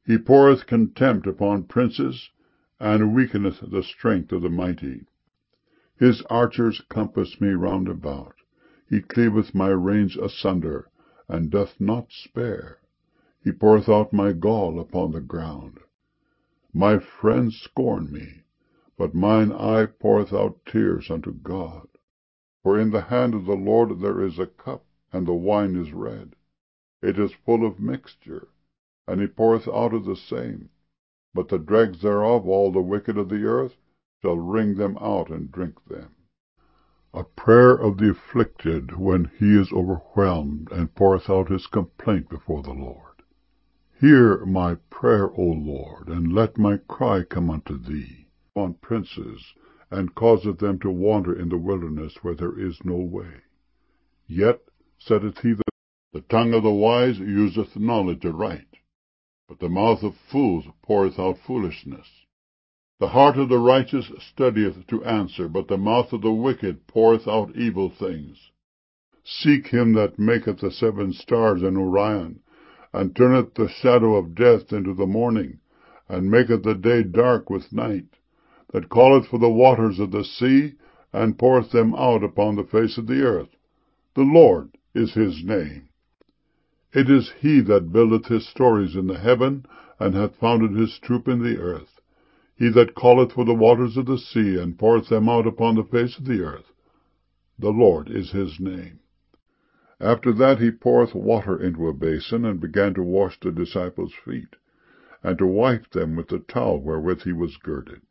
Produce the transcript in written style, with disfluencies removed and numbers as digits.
He poureth contempt upon princes, and weakeneth the strength of the mighty. His archers compass me round about. He cleaveth my reins asunder, and doth not spare. He poureth out my gall upon the ground. My friends scorn me, but mine eye poureth out tears unto God. For in the hand of the Lord there is a cup, and the wine is red. It is full of mixture, and he poureth out of the same. But the dregs thereof, all the wicked of the earth, shall wring them out and drink them. A prayer of the afflicted when he is overwhelmed, and poureth out his complaint before the Lord. Hear my prayer, O Lord, and let my cry come unto thee. On princes, and causeth them to wander in the wilderness where there is no way. Yet saith he, the tongue of the wise useth knowledge aright, but the mouth of fools poureth out foolishness. The heart of the righteous studieth to answer, but the mouth of the wicked poureth out evil things. Seek him that maketh the 7 stars in Orion, and turneth the shadow of death into the morning, and maketh the day dark with night, that calleth for the waters of the sea, and poureth them out upon the face of the earth. The Lord is his name. It is he that buildeth his stories in the heaven, and hath founded his troop in the earth. He that calleth for the waters of the sea, and poureth them out upon the face of the earth. The Lord is his name. After that he poureth water into a basin, and began to wash the disciples' feet, and to wipe them with the towel wherewith he was girded.